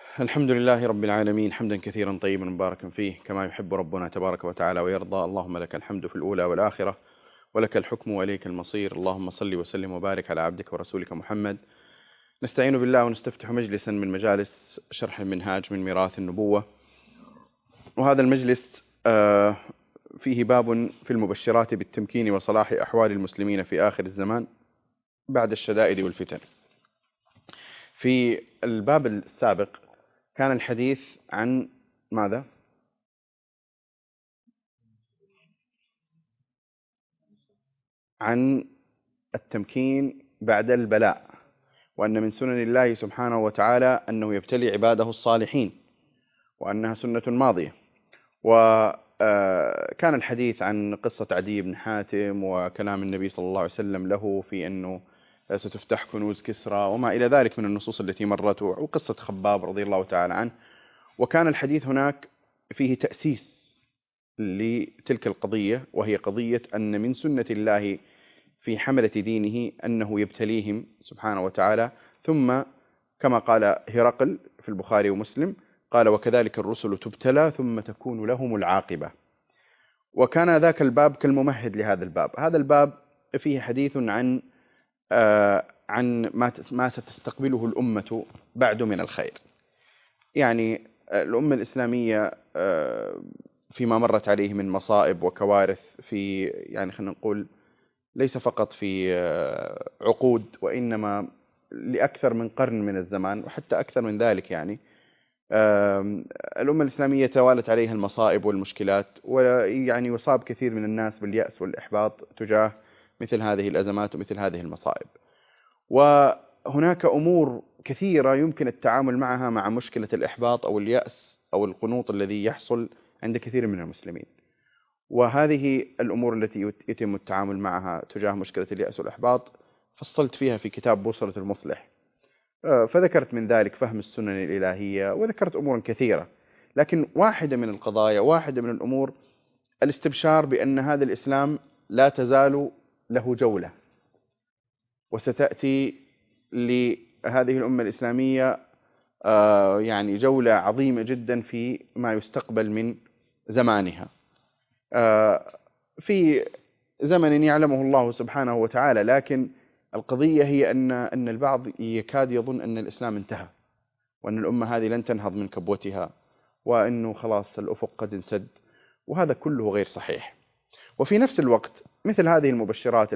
الحمد لله رب العالمين، حمدا كثيرا طيبا مباركا فيه كما يحب ربنا تبارك وتعالى ويرضى. اللهم لك الحمد في الأولى والآخرة، ولك الحكم وإليك المصير. اللهم صل وسلم وبارك على عبدك ورسولك محمد. نستعين بالله ونستفتح مجلسا من مجالس شرح المنهاج من ميراث النبوة، وهذا المجلس فيه باب في المبشرات بالتمكين وصلاح أحوال المسلمين في آخر الزمان بعد الشدائد والفتن. في الباب السابق كان الحديث عن ماذا؟ عن التمكين بعد البلاء، وأن من سنن الله سبحانه وتعالى أنه يبتلي عباده الصالحين، وأنها سنة ماضية. وكان الحديث عن قصة عدي بن حاتم وكلام النبي صلى الله عليه وسلم له في أنه ستفتح كنوز كسرى وما إلى ذلك من النصوص التي مرت، وقصة خباب رضي الله تعالى عنه. وكان الحديث هناك فيه تأسيس لتلك القضية، وهي قضية أن من سنة الله في حملة دينه أنه يبتليهم سبحانه وتعالى، ثم كما قال هرقل في البخاري ومسلم قال: وكذلك الرسل تبتلى ثم تكون لهم العاقبة. وكان ذاك الباب كالممهد لهذا الباب. هذا الباب فيه حديث عن ما ستستقبله الأمة بعد من الخير. يعني الأمة الإسلامية فيما مرت عليه من مصائب وكوارث، في يعني خلينا نقول ليس فقط في عقود، وإنما لأكثر من قرن من الزمان وحتى أكثر من ذلك. يعني الأمة الإسلامية توالت عليها المصائب والمشكلات، ويعني يصاب كثير من الناس باليأس والإحباط تجاه مثل هذه الأزمات ومثل هذه المصائب. وهناك أمور كثيرة يمكن التعامل معها مع مشكلة الإحباط أو اليأس أو القنوط الذي يحصل عند كثير من المسلمين. وهذه الأمور التي يتم التعامل معها تجاه مشكلة اليأس والإحباط فصلت فيها في كتاب بوصلة المصلح، فذكرت من ذلك فهم السنن الإلهية، وذكرت أمورا كثيرة. لكن واحدة من القضايا، واحدة من الأمور، الاستبشار بأن هذا الإسلام لا تزال له جولة، وستأتي لهذه الأمة الإسلامية يعني جولة عظيمة جدا في ما يستقبل من زمانها، في زمن يعلمه الله سبحانه وتعالى. لكن القضية هي أن البعض يكاد يظن أن الإسلام انتهى، وأن الأمة هذه لن تنهض من كبوتها، وأنه خلاص الأفق قد انسد، وهذا كله غير صحيح. وفي نفس الوقت مثل هذه المبشرات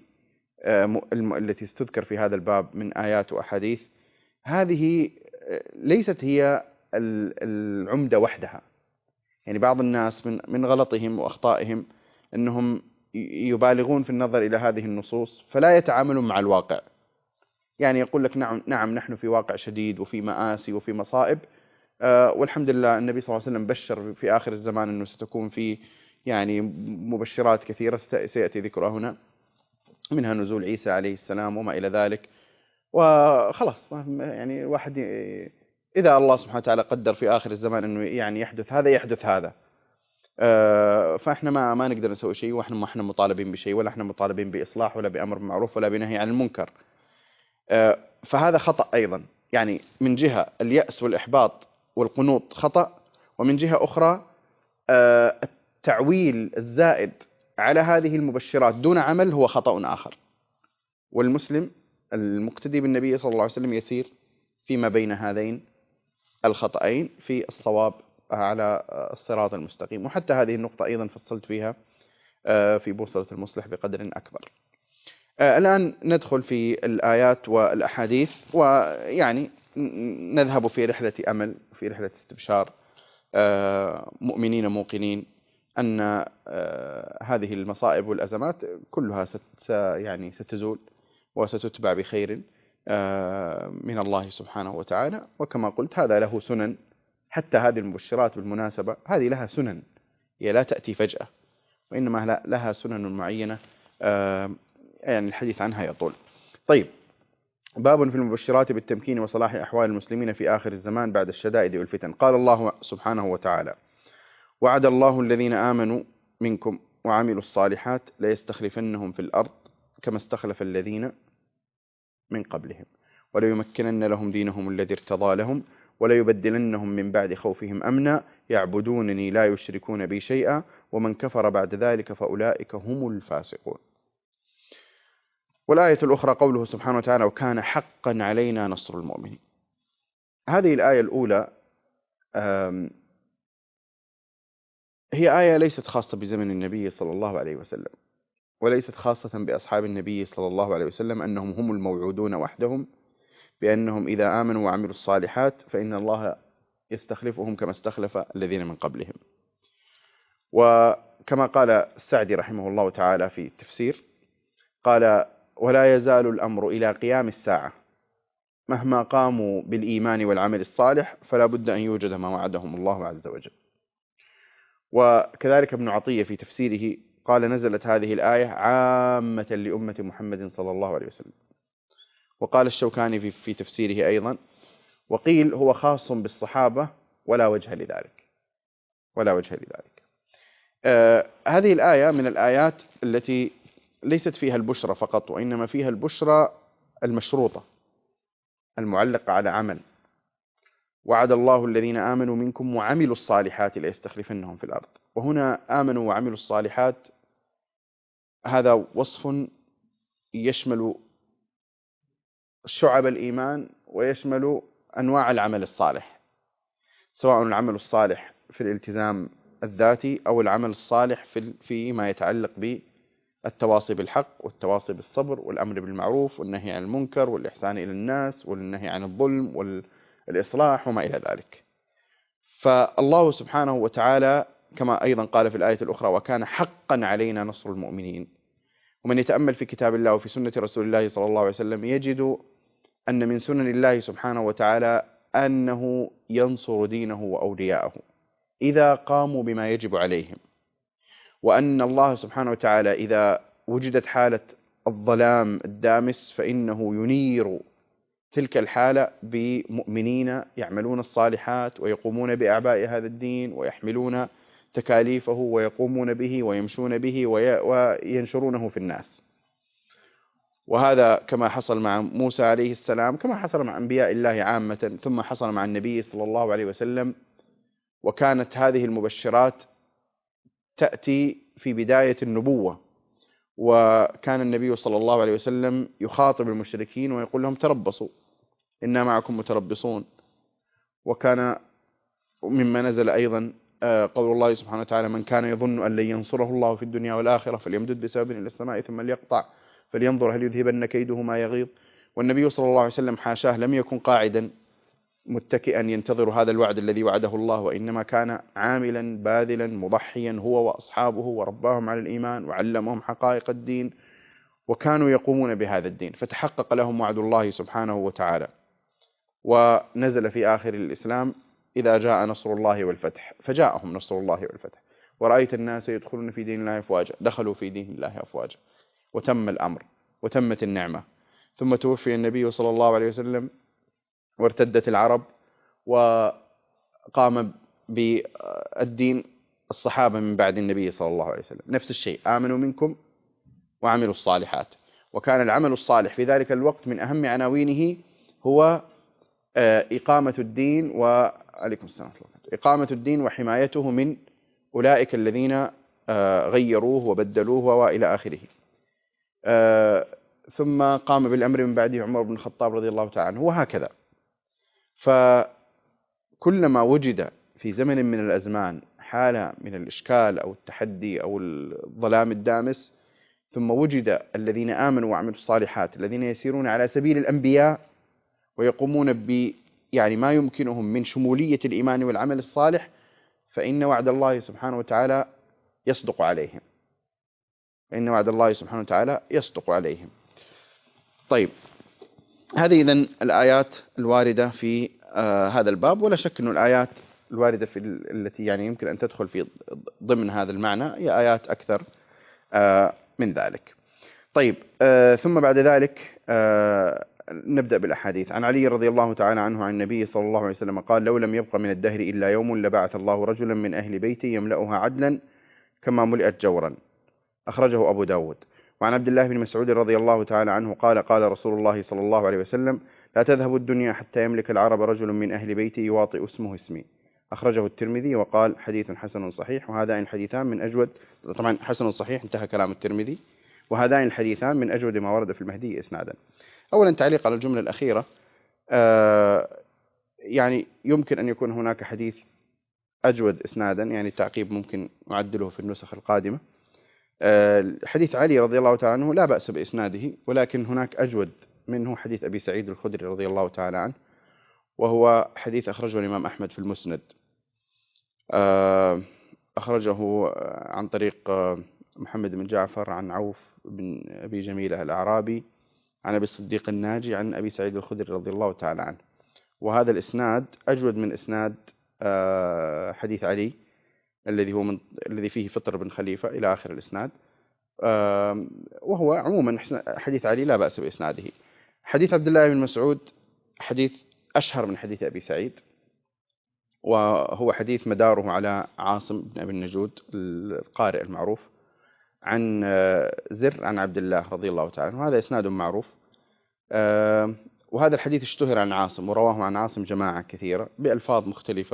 التي تذكر في هذا الباب من آيات وأحاديث، هذه ليست هي العمدة وحدها. يعني بعض الناس من غلطهم وأخطائهم أنهم يبالغون في النظر إلى هذه النصوص فلا يتعاملون مع الواقع. يعني يقول لك نعم نحن في واقع شديد وفي مآسي وفي مصائب، والحمد لله النبي صلى الله عليه وسلم بشر في آخر الزمان أنه ستكون في يعني مبشرات كثيرة سيأتي ذكرها هنا، منها نزول عيسى عليه السلام وما إلى ذلك. وخلاص يعني واحد إذا الله سبحانه وتعالى قدر في آخر الزمان أنه يعني يحدث هذا يحدث هذا، فإحنا ما نقدر نسوي شيء، وإحنا ما إحنا مطالبين بشيء، ولا إحنا مطالبين بإصلاح ولا بأمر بالمعروف ولا بنهي عن المنكر. فهذا خطأ أيضا. يعني من جهة اليأس والإحباط والقنوط خطأ، ومن جهة أخرى التعويل الزائد على هذه المبشرات دون عمل هو خطأ آخر. والمسلم المقتدي بالنبي صلى الله عليه وسلم يسير فيما بين هذين الخطأين في الصواب على الصراط المستقيم. وحتى هذه النقطة أيضا فصلت فيها في بوصلة المصلح بقدر أكبر. الآن ندخل في الآيات والأحاديث، ويعني نذهب في رحلة أمل، في رحلة استبشار، مؤمنين موقنين أن هذه المصائب والأزمات كلها يعني ستزول وستتبع بخير من الله سبحانه وتعالى. وكما قلت هذا له سنن، حتى هذه المبشرات بالمناسبة هذه لها سنن، هي لا تأتي فجأة، وإنما لها سنن معينة يعني الحديث عنها يطول. طيب، باب في المبشرات بالتمكين وصلاح أحوال المسلمين في آخر الزمان بعد الشدائد والفتن. قال الله سبحانه وتعالى: وعد الله الذين آمنوا منكم وعملوا الصالحات ليستخلفنهم في الأرض كما استخلف الذين من قبلهم وليمكنن لهم دينهم الذي ارتضى لهم وليبدلنهم من بعد خوفهم أمنا يعبدونني لا يشركون بي شيئا ومن كفر بعد ذلك فأولئك هم الفاسقون. والآية الأخرى قوله سبحانه وتعالى وكان حقا علينا نصر المؤمنين. هذه الآية الأولى هي آية ليست خاصة بزمن النبي صلى الله عليه وسلم، وليست خاصة بأصحاب النبي صلى الله عليه وسلم أنهم هم الموعودون وحدهم بأنهم إذا آمنوا وعملوا الصالحات فإن الله يستخلفهم كما استخلف الذين من قبلهم. وكما قال السعدي رحمه الله تعالى في التفسير قال ولا يزال الأمر إلى قيام الساعة مهما قاموا بالإيمان والعمل الصالح فلا بد أن يوجد ما وعدهم الله عز وجل. وكذلك ابن عطية في تفسيره قال نزلت هذه الآية عامة لأمة محمد صلى الله عليه وسلم. وقال الشوكاني في تفسيره أيضا وقيل هو خاص بالصحابة ولا وجه لذلك. هذه الآية من الآيات التي ليست فيها البشرى فقط، وإنما فيها البشرى المشروطة المعلقة على عمل. وعد الله الذين آمنوا منكم وعملوا الصالحات ليستخلفنهم في الأرض. وهنا آمنوا وعملوا الصالحات هذا وصف يشمل شعب الإيمان ويشمل أنواع العمل الصالح، سواء العمل الصالح في الالتزام الذاتي أو العمل الصالح فيما يتعلق بالتواصي بالحق والتواصي بالصبر والأمر بالمعروف والنهي عن المنكر والإحسان إلى الناس والنهي عن الظلم والإصلاح وما إلى ذلك. فالله سبحانه وتعالى كما أيضا قال في الآية الأخرى وكان حقا علينا نصر المؤمنين. ومن يتأمل في كتاب الله وفي سنة رسول الله صلى الله عليه وسلم يجد أن من سنن الله سبحانه وتعالى أنه ينصر دينه وأولياءه إذا قاموا بما يجب عليهم، وأن الله سبحانه وتعالى إذا وجدت حالة الظلام الدامس فإنه ينير تلك الحالة بمؤمنين يعملون الصالحات ويقومون بأعباء هذا الدين ويحملون تكاليفه ويقومون به ويمشون به وينشرونه في الناس. وهذا كما حصل مع موسى عليه السلام، كما حصل مع أنبياء الله عامة، ثم حصل مع النبي صلى الله عليه وسلم. وكانت هذه المبشرات تأتي في بداية النبوة، وكان النبي صلى الله عليه وسلم يخاطب المشركين ويقول لهم تربصوا إنا معكم متربصون. وكان مما نزل أيضا قول الله سبحانه وتعالى من كان يظن أن لن ينصره الله في الدنيا والآخرة فليمدد بسبب إلى السماء ثم ليقطع فلينظر هل يذهبن كيده ما يغيظ. والنبي صلى الله عليه وسلم حاشاه لم يكن قاعدا متكئا ينتظر هذا الوعد الذي وعده الله، وإنما كان عاملا باذلا مضحيا هو وأصحابه ورباهم على الإيمان وعلمهم حقائق الدين، وكانوا يقومون بهذا الدين فتحقق لهم وعد الله سبحانه وتعالى. ونزل في آخر الإسلام إذا جاء نصر الله والفتح، فجاءهم نصر الله والفتح ورأيت الناس يدخلون في دين الله أفواجا، دخلوا في دين الله أفواجا وتم الأمر وتمت النعمة. ثم توفي النبي صلى الله عليه وسلم وارتدت العرب وقام بالدين الصحابة من بعد النبي صلى الله عليه وسلم نفس الشيء، آمنوا منكم وعملوا الصالحات. وكان العمل الصالح في ذلك الوقت من أهم عناوينه هو إقامة الدين وعليكم السلام إقامة الدين وحمايته من أولئك الذين غيروه وبدلوه وإلى آخره. ثم قام بالأمر من بعده عمر بن الخطاب رضي الله تعالى عنه وهكذا. فكلما وجد في زمن من الأزمان حالة من الإشكال أو التحدي أو الظلام الدامس ثم وجد الذين آمنوا وعملوا الصالحات الذين يسيرون على سبيل الأنبياء ويقومون يعني ما يمكنهم من شمولية الإيمان والعمل الصالح، فإن وعد الله سبحانه وتعالى يصدق عليهم. فإن وعد الله سبحانه وتعالى يصدق عليهم. طيب، هذه إذن الآيات الواردة في هذا الباب، ولا شك أن الآيات الواردة في التي يعني يمكن أن تدخل في ضمن هذا المعنى هي آيات أكثر من ذلك. طيب، ثم بعد ذلك نبدأ بالأحاديث. عن علي رضي الله تعالى عنه عن النبي صلى الله عليه وسلم قال لو لم يبق من الدهر إلا يوم لبعث الله رجلا من أهل بيتي يملأها عدلا كما ملئت جورا. أخرجه أبو داود. وعن عبد الله بن مسعود رضي الله تعالى عنه قال قال رسول الله صلى الله عليه وسلم لا تذهب الدنيا حتى يملك العرب رجل من أهل بيتي يواطئ اسمه اسمي. أخرجه الترمذي وقال حديث حسن صحيح. وهذان الحديثان من أجود، طبعا حسن صحيح انتهى كلام الترمذي، وهذان الحديثان من أجود ما ورد في المهدي إسنادا. أولا تعليق على الجملة الأخيرة، يعني يمكن أن يكون هناك حديث أجود إسنادا، يعني التعقيب ممكن نعدله في النسخ القادمة. حديث علي رضي الله تعالى عنه لا بأس بإسناده، ولكن هناك أجود منه حديث أبي سعيد الخدري رضي الله تعالى عنه، وهو حديث أخرجه الإمام أحمد في المسند، أخرجه عن طريق محمد بن جعفر عن عوف بن أبي جميلة الأعرابي عن أبي الصديق الناجي عن أبي سعيد الخدري رضي الله تعالى عنه. وهذا الإسناد أجود من إسناد حديث علي الذي فيه فطر بن خليفة إلى آخر الإسناد. وهو عموما حديث علي لا بأس بإسناده. حديث عبد الله بن مسعود حديث أشهر من حديث أبي سعيد، وهو حديث مداره على عاصم بن أبي النجود القارئ المعروف عن زر عن عبد الله رضي الله تعالى عنه، وهذا إسناد معروف. وهذا الحديث اشتهر عن عاصم، ورواه عن عاصم جماعة كثيرة بألفاظ مختلفة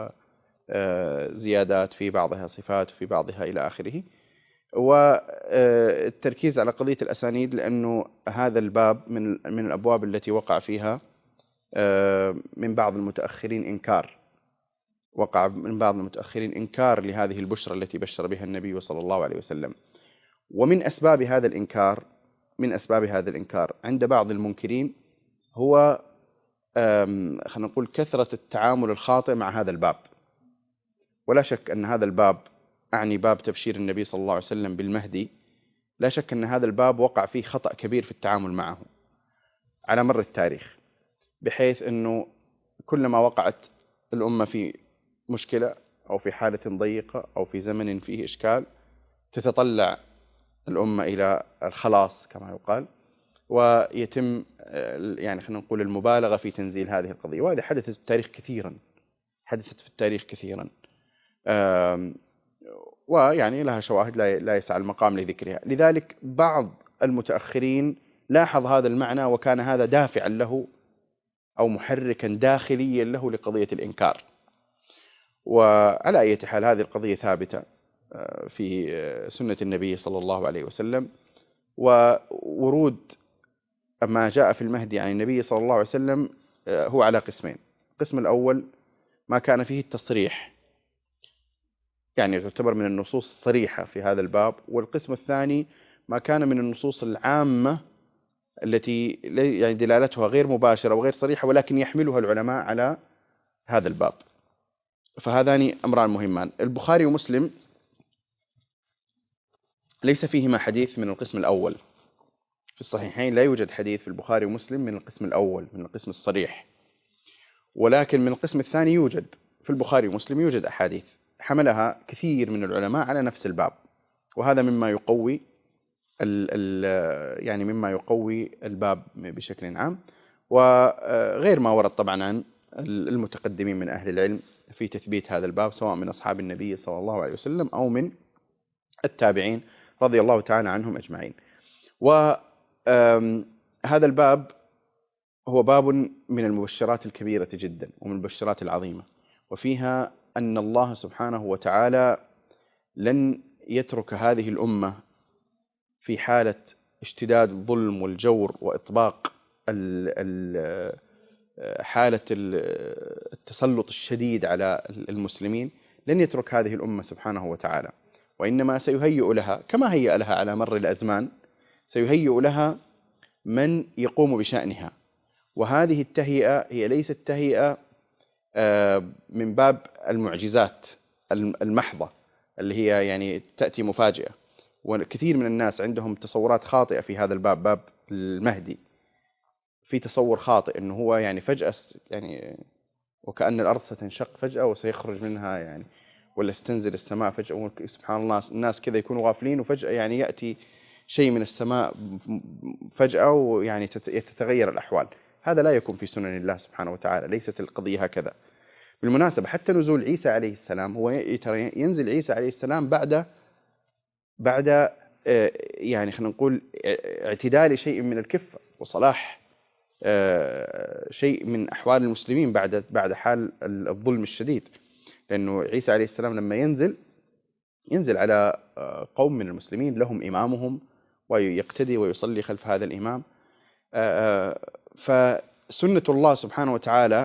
وزيادات في بعضها صفات وفي بعضها إلى آخره. والتركيز على قضية الأسانيد لأنه هذا الباب من الأبواب التي وقع فيها من بعض المتأخرين إنكار لهذه البشرى التي بشر بها النبي صلى الله عليه وسلم. ومن أسباب هذا الإنكار عند بعض المنكرين هو خلينا نقول كثرة التعامل الخاطئ مع هذا الباب. ولا شك أن هذا الباب، أعني باب تبشير النبي صلى الله عليه وسلم بالمهدي، لا شك أن هذا الباب وقع فيه خطأ كبير في التعامل معه على مر التاريخ، بحيث أنه كلما وقعت الأمة في مشكلة أو في حالة ضيقة أو في زمن فيه إشكال تتطلع الأمة إلى الخلاص كما يقال، ويتم يعني خلينا نقول المبالغة في تنزيل هذه القضية. وهذه حدثت في التاريخ كثيرا، ويعني لها شواهد لا يسع المقام لذكرها. لذلك بعض المتأخرين لاحظ هذا المعنى، وكان هذا دافعا له أو محركا داخليا له لقضية الإنكار. وعلى أي حال هذه القضية ثابتة في سنة النبي صلى الله عليه وسلم، وورود ما جاء في المهدي عن النبي صلى الله عليه وسلم هو على قسمين. القسم الأول ما كان فيه التصريح، يعني يعتبر من النصوص الصريحة في هذا الباب. والقسم الثاني ما كان من النصوص العامة التي يعني دلالتها غير مباشرة وغير صريحة، ولكن يحملها العلماء على هذا الباب. فهذان أمران مهمان. البخاري ومسلم ليس فيهما حديث من القسم الأول، في الصحيحين لا يوجد حديث في البخاري ومسلم من القسم الأول، من القسم الصريح. ولكن من القسم الثاني يوجد في البخاري ومسلم يوجد أحاديث حملها كثير من العلماء على نفس الباب، وهذا مما يقوي يعني مما يقوي الباب بشكل عام، وغير ما ورد طبعا عن المتقدمين من أهل العلم في تثبيت هذا الباب، سواء من أصحاب النبي صلى الله عليه وسلم أو من التابعين رضي الله تعالى عنهم أجمعين. وهذا الباب هو باب من المبشرات الكبيرة جدا ومن المبشرات العظيمة، وفيها أن الله سبحانه وتعالى لن يترك هذه الأمة في حالة اشتداد الظلم والجور وإطباق حالة التسلط الشديد على المسلمين. لن يترك هذه الأمة سبحانه وتعالى، وإنما سيهيئ لها كما هيأ لها على مر الأزمان، سيهيئ لها من يقوم بشأنها. وهذه التهيئة هي ليست تهيئة من باب المعجزات المحضة اللي هي يعني تأتي مفاجئة. وكثير من الناس عندهم تصورات خاطئة في هذا الباب، باب المهدي، في تصور خاطئ إنه هو يعني فجأة يعني وكأن الأرض ستنشق فجأة وسيخرج منها يعني، ولا ستنزل السماء فجأة. سبحان الله، الناس كذا يكونوا غافلين وفجأة يعني يأتي شيء من السماء فجأة ويعني تتغير الأحوال. هذا لا يكون في سنن الله سبحانه وتعالى، ليست القضية هكذا. بالمناسبة حتى نزول عيسى عليه السلام، هو ينزل عيسى عليه السلام بعد يعني خلينا نقول اعتدال شيء من الكفة وصلاح شيء من أحوال المسلمين بعد حال الظلم الشديد. لأنه عيسى عليه السلام لما ينزل على قوم من المسلمين لهم إمامهم ويقتدي ويصلي خلف هذا الإمام. فسنة الله سبحانه وتعالى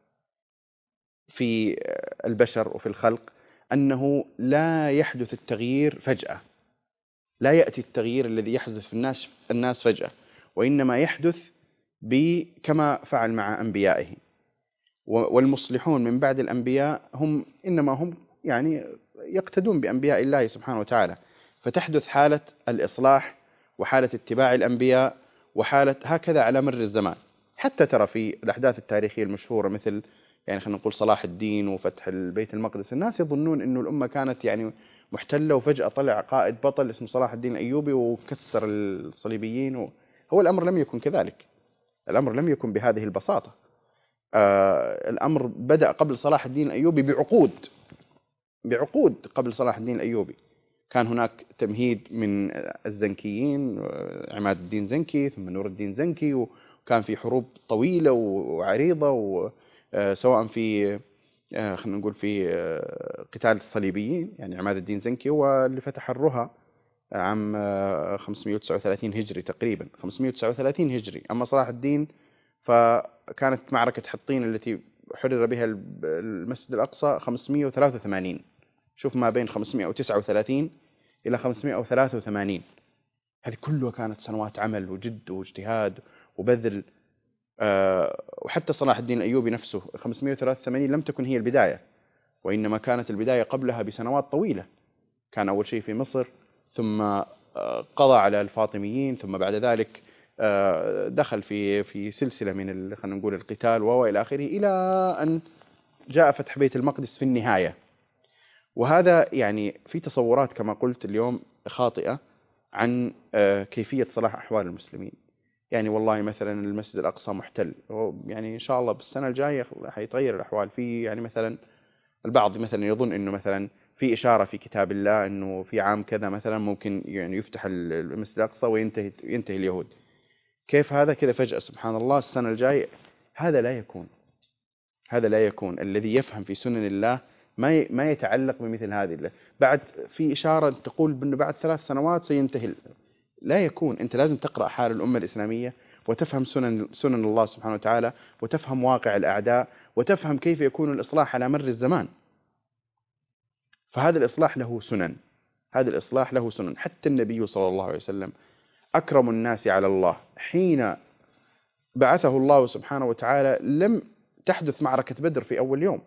في البشر وفي الخلق أنه لا يحدث التغيير فجأة، لا يأتي التغيير الذي يحدث في الناس فجأة، وإنما يحدث كما فعل مع أنبيائه. والمصلحون من بعد الأنبياء إنما هم يعني يقتدون بأنبياء الله سبحانه وتعالى، فتحدث حالة الإصلاح وحالة اتباع الأنبياء وحالة هكذا على مر الزمان. حتى ترى في الأحداث التاريخية المشهورة مثل يعني خلينا نقول صلاح الدين وفتح البيت المقدس، الناس يظنون إنه الأمة كانت يعني محتلة، وفجأة طلع قائد بطل اسمه صلاح الدين الأيوبي وكسر الصليبيين هو الأمر لم يكن كذلك، الأمر لم يكن بهذه البساطة. الأمر بدأ قبل صلاح الدين الأيوبي بعقود قبل صلاح الدين الأيوبي. كان هناك تمهيد من الزنكيين، عماد الدين زنكي ثم نور الدين زنكي، وكان في حروب طويلة وعريضة، سواء في خلينا نقول في قتال الصليبيين، يعني عماد الدين زنكي هو اللي فتح الرها عام 539 هجري تقريبا، 539 هجري. أما صلاح الدين فكانت معركة حطين التي حرر بها المسجد الأقصى 583. شوف ما بين 539 إلى 583، هذه كلها كانت سنوات عمل وجد واجتهاد وبذل. وحتى صلاح الدين الأيوبي نفسه 583 لم تكن هي البداية، وإنما كانت البداية قبلها بسنوات طويلة. كان أول شيء في مصر، ثم قضى على الفاطميين، ثم بعد ذلك دخل في سلسلة من خلينا نقول القتال وإلى آخره، إلى أن جاء فتح بيت المقدس في النهاية. وهذا يعني في تصورات كما قلت اليوم خاطئة عن كيفية صلاح أحوال المسلمين. يعني والله مثلا المسجد الأقصى محتل، يعني إن شاء الله بالسنة الجاية حيتغير الأحوال. في يعني مثلا البعض مثلا يظن إنه مثلا في إشارة في كتاب الله إنه في عام كذا مثلا ممكن يعني يفتح المسجد الأقصى وينتهي اليهود. كيف هذا كذا فجأة سبحان الله السنة الجاية؟ هذا لا يكون. الذي يفهم في سنن الله ما يتعلق بمثل هذه. بعد في إشارة تقول بأنه بعد 3 سنوات سينتهي، لا يكون. أنت لازم تقرأ حال الأمة الإسلامية وتفهم سنن الله سبحانه وتعالى، وتفهم واقع الأعداء، وتفهم كيف يكون الإصلاح على مر الزمان. فهذا الإصلاح له سنن. حتى النبي صلى الله عليه وسلم أكرم الناس على الله حين بعثه الله سبحانه وتعالى لم تحدث معركة بدر في أول يوم.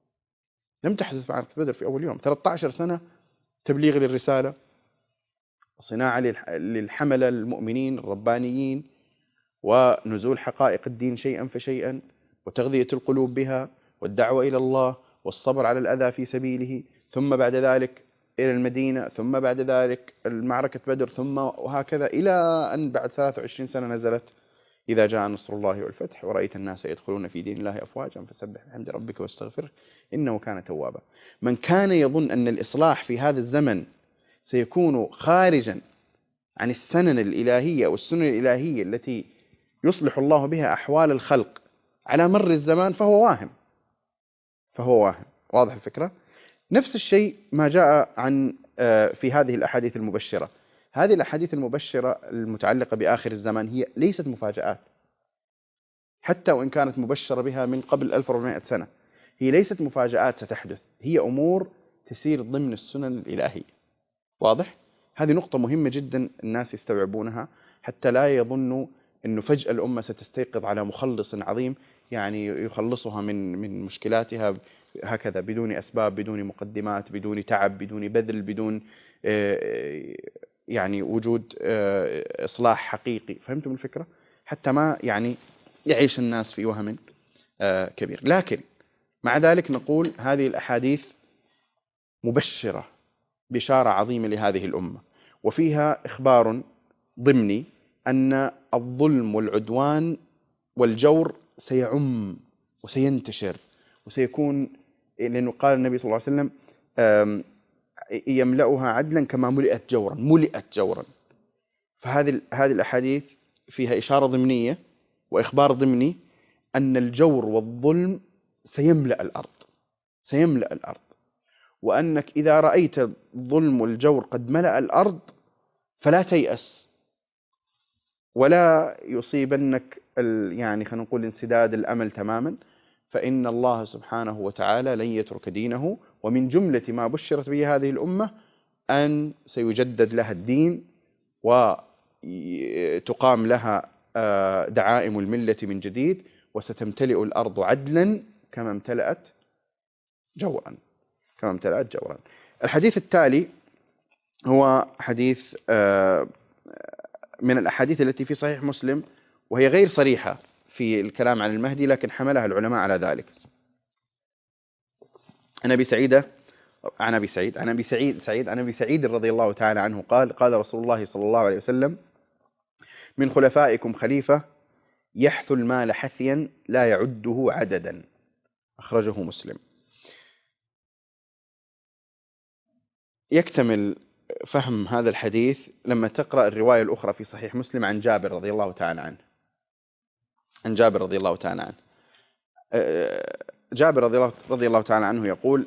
13 سنة تبليغ للرسالة، صناعة للحملة المؤمنين الربانيين، ونزول حقائق الدين شيئا فشيئا، وتغذية القلوب بها، والدعوة إلى الله، والصبر على الأذى في سبيله، ثم بعد ذلك إلى المدينة، ثم بعد ذلك المعركة بدر، ثم وهكذا إلى أن بعد 23 سنة نزلت إذا جاء نصر الله والفتح ورأيت الناس يدخلون في دين الله أفواجا فسبح بحمد ربك واستغفره إنه كان توابا. من كان يظن أن الإصلاح في هذا الزمن سيكون خارجا عن السنن الإلهية والسنن الإلهية التي يصلح الله بها أحوال الخلق على مر الزمان فهو واهم. واضح الفكرة؟ نفس الشيء ما جاء عن في هذه الأحاديث المبشرة. هذه الأحاديث المبشرة المتعلقة بآخر الزمان هي ليست مفاجآت، حتى وإن كانت مبشرة بها من قبل 1400 سنة، هي ليست مفاجآت ستحدث، هي أمور تسير ضمن السنن الإلهية. واضح؟ هذه نقطة مهمة جدا الناس يستوعبونها، حتى لا يظنوا أنه فجأة الأمة ستستيقظ على مخلص عظيم يعني يخلصها من مشكلاتها هكذا بدون أسباب، بدون مقدمات، بدون تعب، بدون بذل، بدون يعني وجود إصلاح حقيقي. فهمتم الفكرة؟ حتى ما يعني يعيش الناس في وهم كبير. لكن مع ذلك نقول هذه الأحاديث مبشرة بشارة عظيمة لهذه الأمة، وفيها إخبار ضمني أن الظلم والعدوان والجور سيعم وسينتشر وسيكون، لأنه قال النبي صلى الله عليه وسلم يملأها عدلا كما ملئت جورا. فهذه الأحاديث فيها إشارة ضمنية وإخبار ضمني أن الجور والظلم سيملأ الأرض، وأنك إذا رأيت الظلم والجور قد ملأ الأرض فلا تيأس، ولا يصيبنك يعني خلينا نقول انسداد الأمل تماما، فإن الله سبحانه وتعالى لن يترك دينه. ومن جملة ما بشرت به هذه الأمة أن سيجدد لها الدين وتقام لها دعائم الملة من جديد، وستمتلئ الأرض عدلا كما امتلأت جورا. الحديث التالي هو حديث من الأحاديث التي في صحيح مسلم، وهي غير صريحة في الكلام عن المهدي، لكن حملها العلماء على ذلك. عن أبي سعيد رضي الله تعالى عنه قال: قال رسول الله صلى الله عليه وسلم: من خلفائكم خليفة يحث المال حثيا لا يعده عددا. أخرجه مسلم. يكتمل فهم هذا الحديث لما تقرأ الرواية الأخرى في صحيح مسلم عن جابر رضي الله تعالى عنه. جابر رضي الله تعالى عنه يقول: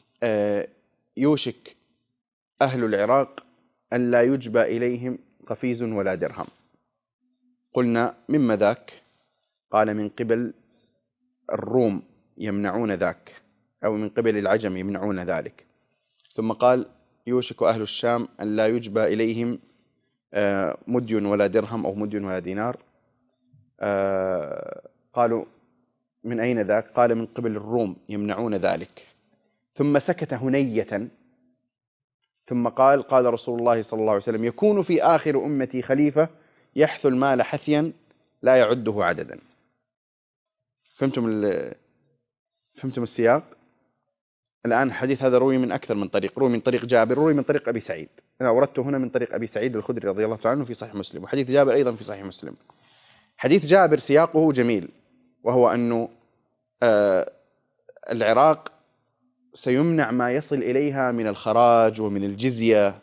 يوشك أهل العراق أن لا يجبى إليهم قفيز ولا درهم. قلنا: مما ذاك؟ قال: من قبل الروم يمنعون ذاك، أو من قبل العجم يمنعون ذلك. ثم قال: يوشك أهل الشام أن لا يجبى إليهم مدي ولا درهم، أو مدي ولا دينار. قالوا: من أين ذاك؟ قال: من قبل الروم يمنعون ذلك. ثم سكت هنية، ثم قال: قال رسول الله صلى الله عليه وسلم: يكون في آخر أمتي خليفة يحث المال حثيا لا يعده عددا. فهمتم السياق؟ الآن الحديث هذا روي من أكثر من طريق، روي من طريق جابر، روي من طريق أبي سعيد. أنا أوردته هنا من طريق أبي سعيد الخدري رضي الله عنه في صحيح مسلم، وحديث جابر أيضا في صحيح مسلم. حديث جابر سياقه جميل، وهو أنه العراق سيمنع ما يصل إليها من الخراج ومن الجزية،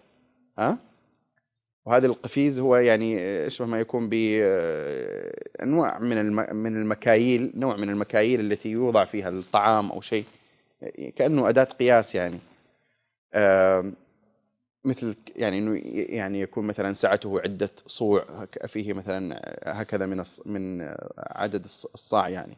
وهذا القفيز هو يعني شبه ما يكون بأنواع من المكاييل، نوع من المكاييل التي يوضع فيها الطعام أو شيء، كأنه أداة قياس يعني، مثل يعني إنه يعني يكون مثلا سعته عدة صوع، فيه مثلا هكذا من عدد الصاع يعني.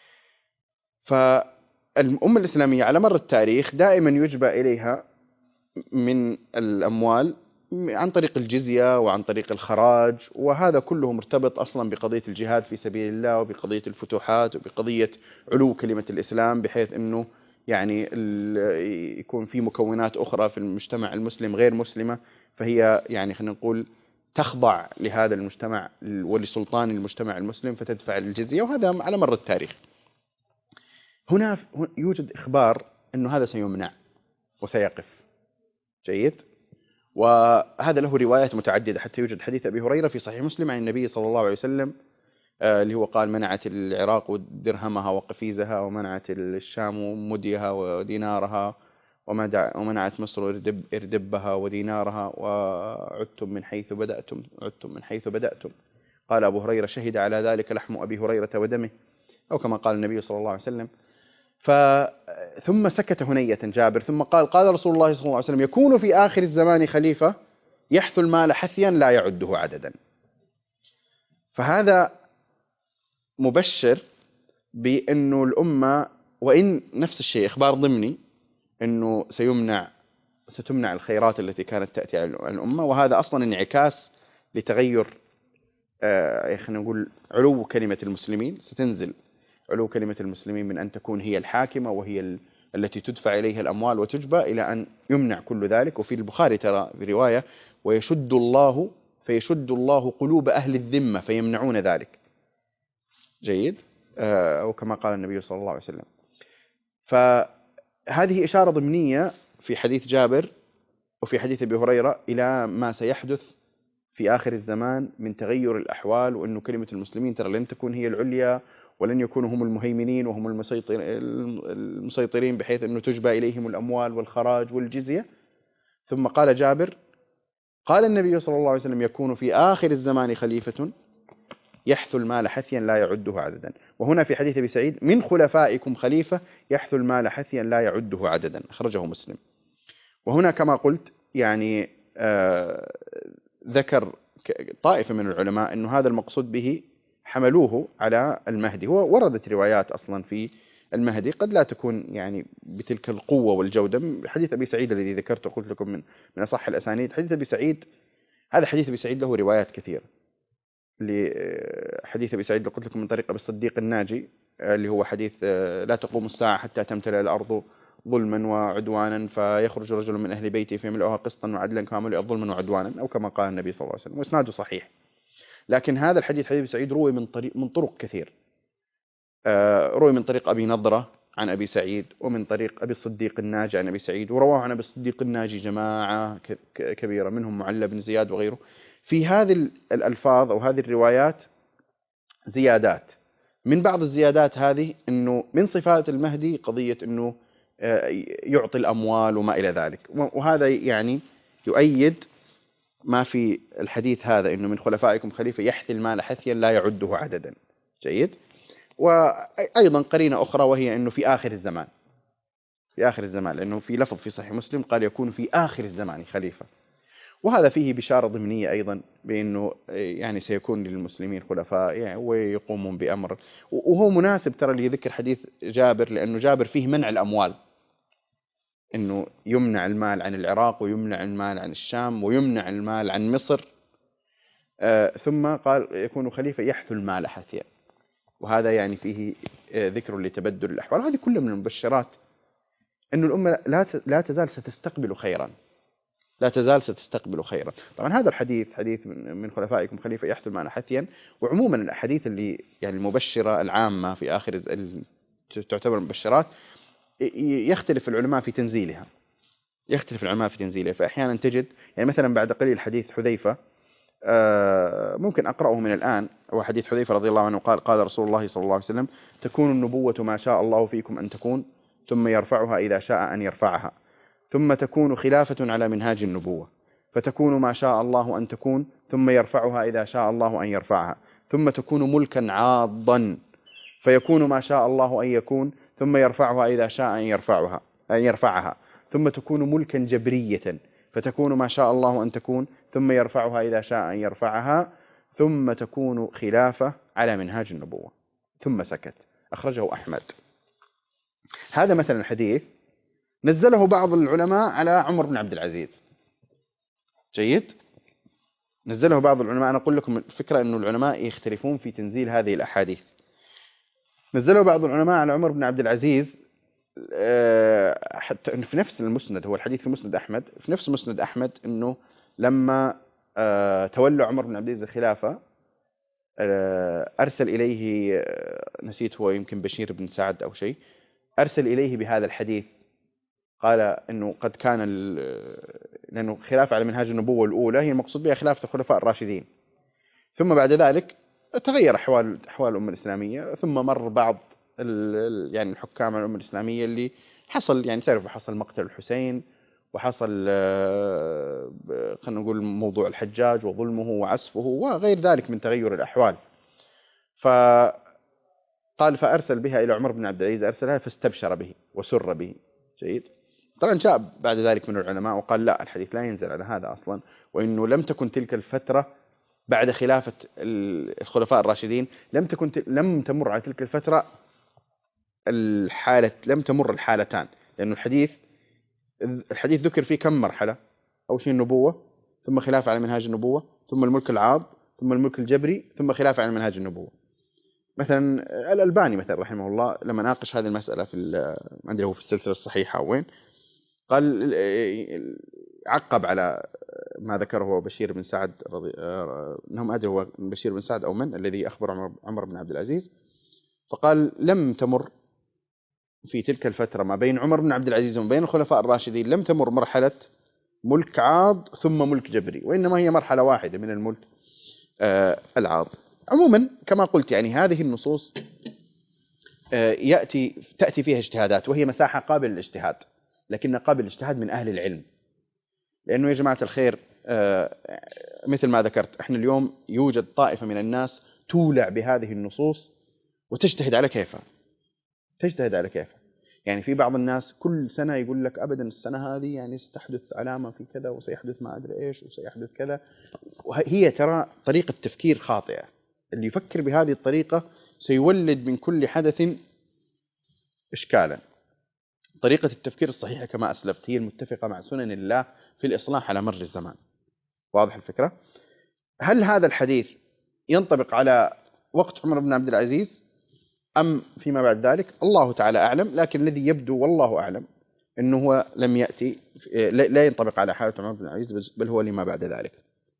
فالأمة الإسلامية على مر التاريخ دائما يجبى إليها من الأموال عن طريق الجزية وعن طريق الخراج، وهذا كله مرتبط أصلا بقضية الجهاد في سبيل الله، وبقضية الفتوحات، وبقضية علو كلمة الإسلام، بحيث أنه يعني يكون في مكونات أخرى في المجتمع المسلم غير مسلمة، فهي يعني خلينا نقول تخضع لهذا المجتمع ولسلطان المجتمع المسلم فتدفع الجزية، وهذا على مر التاريخ. هنا يوجد إخبار أنه هذا سيمنع وسيقف. جيد. وهذا له روايات متعددة، حتى يوجد حديث أبي هريرة في صحيح مسلم عن النبي صلى الله عليه وسلم اللي هو قال: منعت العراق درهمها وقفيزها، ومنعت الشام مديها ودينارها، ومنعت مصر إردبها ودينارها، وعدتم من حيث بدأتم. قال أبو هريرة: شهد على ذلك لحم أبي هريرة ودمه، أو كما قال النبي صلى الله عليه وسلم. ثم سكت هنية جابر، ثم قال: قال رسول الله صلى الله عليه وسلم: يكون في آخر الزمان خليفة يحث المال حثيا لا يعده عددا. فهذا مبشر بأنه الأمة، وإن نفس الشيء إخبار ضمني أنه ستمنع الخيرات التي كانت تأتي على الأمة، وهذا أصلا انعكاس لتغير خلينا نقول علو كلمة المسلمين. ستنزل علو كلمة المسلمين من أن تكون هي الحاكمة وهي التي تدفع إليها الأموال وتجبى، إلى أن يمنع كل ذلك. وفي البخاري ترى في رواية: فيشد الله قلوب أهل الذمة فيمنعون ذلك. جيد. أو كما قال النبي صلى الله عليه وسلم. فهذه إشارة ضمنية في حديث جابر وفي حديث أبي هريرة إلى ما سيحدث في آخر الزمان من تغير الأحوال، وأنه كلمة المسلمين ترى لن تكون هي العليا، ولن يكونوا هم المهيمنين وهم المسيطرين بحيث أنه تجبى إليهم الأموال والخراج والجزية. ثم قال جابر: قال النبي صلى الله عليه وسلم: يكون في آخر الزمان خليفة يحث المال حثيا لا يعده عددا. وهنا في حديث أبي سعيد من خلفائكم خليفة يحث المال حثيا لا يعده عددا، أخرجه مسلم. وهنا كما قلت يعني ذكر طائفة من العلماء أنه هذا المقصود به حملوه على المهدي. ووردت روايات أصلا في المهدي قد لا تكون يعني بتلك القوة والجودة. حديث أبي سعيد الذي ذكرته قلت لكم من أصح الأسانيد. حديث أبي سعيد، هذا حديث أبي سعيد له روايات كثيرة. لحديث أبي سعيد اللي قلت لكم من طريق أبي الصديق الناجي اللي هو حديث لا تقوم الساعة حتى تمتلئ الأرض ظلما وعدوانا فيخرج رجل من أهل بيتي فيملؤها قسطا وعدلا كما ملئت ظلما وعدوانا، أو كما قال النبي صلى الله عليه وسلم، وإسناده صحيح. لكن هذا الحديث حديث أبي سعيد روي من طرق كثير. روي من طريق أبي نضرة عن أبي سعيد، ومن طريق أبي الصديق الناجي عن أبي سعيد، ورواه عن أبي الصديق الناجي جماعة كبيرة منهم معل بن زياد وغيره. في هذه الألفاظ أو هذه الروايات زيادات. من بعض الزيادات هذه أنه من صفات المهدي قضية أنه يعطي الأموال وما إلى ذلك، وهذا يعني يؤيد ما في الحديث هذا أنه من خلفائكم خليفة يحثي المال حثيا لا يعده عددا. جيد. وأيضا قرينة أخرى وهي أنه في آخر الزمان، في آخر الزمان، لأنه في لفظ في صحيح مسلم قال يكون في آخر الزمان خليفة، وهذا فيه بشارة ضمنية أيضا بأنه يعني سيكون للمسلمين خلفاء يعني ويقومون بأمر. وهو مناسب ترى اللي يذكر حديث جابر، لأنه جابر فيه منع الأموال، أنه يمنع المال عن العراق ويمنع المال عن الشام ويمنع المال عن مصر. ثم قال يكون خليفة يحث المال حثيا، وهذا يعني فيه ذكر لتبدل الأحوال. هذه كلها من المبشرات أن الأمة لا تزال ستستقبل خيرا، لا تزال ستستقبل خيرا. طبعا هذا الحديث حديث من خلفائكم خليفة يحث المال حثيا. وعموما الأحاديث اللي يعني المبشرة العامة في آخر تعتبر مبشرات يختلف العلماء في تنزيلها، يختلف العلماء في تنزيلها. فأحيانا تجد يعني مثلا بعد قليل حديث حذيفة، ممكن أقرأه من الآن. هو حديث حذيفة رضي الله عنه قال قال رسول الله صلى الله عليه وسلم تكون النبوة ما شاء الله فيكم أن تكون، ثم يرفعها إذا شاء أن يرفعها، ثم تكون خلافة على منهاج النبوة، فتكون ما شاء الله أن تكون، ثم يرفعها إذا شاء الله أن يرفعها، ثم تكون ملكا عاضا، فيكون ما شاء الله أن يكون، ثم يرفعها إذا شاء أن يرفعها، ثم تكون ملكا جبرية، فتكون ما شاء الله أن تكون، ثم يرفعها إذا شاء أن يرفعها، ثم تكون خلافة على منهاج النبوة. ثم سكت. أخرجه أحمد. هذا مثلا الحديث نزله بعض العلماء على عمر بن عبد العزيز. جيد. نزله بعض العلماء. أنا أقول لكم الفكرة أن العلماء يختلفون في تنزيل هذه الأحاديث. نزله بعض العلماء على عمر بن عبد العزيز حتى في نفس المسند، هو الحديث في مسند أحمد، في نفس مسند أحمد، أنه لما تولى عمر بن عبد العزيز الخلافة أرسل إليه، نسيت هو يمكن بشير بن سعد أو شيء، أرسل إليه بهذا الحديث. قال إنه قد كان لأنه خلافة على منهاج النبوة الأولى هي المقصود بها خلافة الخلفاء الراشدين، ثم بعد ذلك تغير أحوال الأمة الإسلامية، ثم مر بعض يعني الحكام الأمة الإسلامية اللي حصل، يعني تعرف حصل مقتل الحسين، وحصل خلينا نقول موضوع الحجاج وظلمه وعسفه وغير ذلك من تغير الأحوال. فقال فأرسل بها إلى عمر بن عبد العزيز، أرسلها فاستبشر به وسر به. جيد. طبعا جاء بعد ذلك من العلماء وقال لا، الحديث لا ينزل على هذا أصلا، وإنه لم تكن تلك الفترة بعد خلافة الخلفاء الراشدين لم تمر على تلك الفترة لم تمر الحالتان، لأن الحديث ذكر فيه كم مرحلة؟ أول شيء النبوة، ثم خلافة على منهاج النبوة، ثم الملك العاض، ثم الملك الجبري، ثم خلافة على منهاج النبوة. مثلا الألباني مثلا رحمه الله لما ناقش هذه المسألة عندنا هو في السلسلة الصحيحة وين قال عقب على ما ذكره بشير بن سعد انهم ادري هو بشير بن سعد او من الذي اخبر عمر بن عبد العزيز، فقال لم تمر في تلك الفترة ما بين عمر بن عبد العزيز وما بين الخلفاء الراشدين لم تمر مرحلة ملك عاض ثم ملك جبري، وإنما هي مرحلة واحدة من الملك العاض. عموما كما قلت يعني هذه النصوص تأتي فيها اجتهادات، وهي مساحة قابل للاجتهاد، لكن قابل للاجتهاد من أهل العلم. لأنه يا جماعة الخير مثل ما ذكرت، احنا اليوم يوجد طائفة من الناس تولع بهذه النصوص وتجتهد على كيفها، تجتهد على كيفها. يعني في بعض الناس كل سنة يقول لك أبدا السنة هذه يعني ستحدث علامة في كذا وسيحدث ما أدري إيش وسيحدث كذا. وهي ترى طريقة تفكير خاطئة. اللي يفكر بهذه الطريقة سيولد من كل حدث إشكالا. طريقة التفكير الصحيحة كما أسلفت هي المتفقة مع سنن الله في الإصلاح على مر الزمان. واضح الفكرة؟ هل هذا الحديث ينطبق على وقت عمر بن عبد العزيز أم فيما بعد ذلك؟ الله تعالى أعلم، لكن الذي يبدو والله أعلم أنه هو لم يأتي، لا ينطبق على حالة عمر بن عبد العزيز، بل هو لما بعد ذلك.